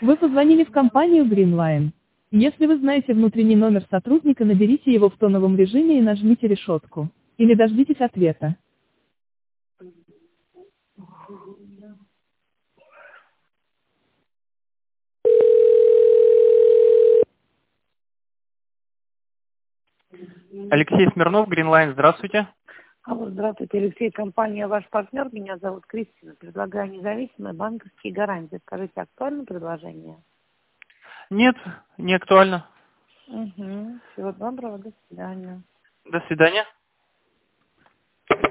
Вы позвонили в компанию Greenline. Если вы знаете внутренний номер сотрудника, наберите его в тоновом режиме и нажмите решетку. Или дождитесь ответа. Алексей Смирнов, Greenline, здравствуйте. Алло, здравствуйте, Алексей, компания «Ваш партнер», меня зовут Кристина, предлагаю независимые банковские гарантии. Скажите, актуально предложение? Нет, не актуально. Угу. Всего доброго, до свидания. До свидания.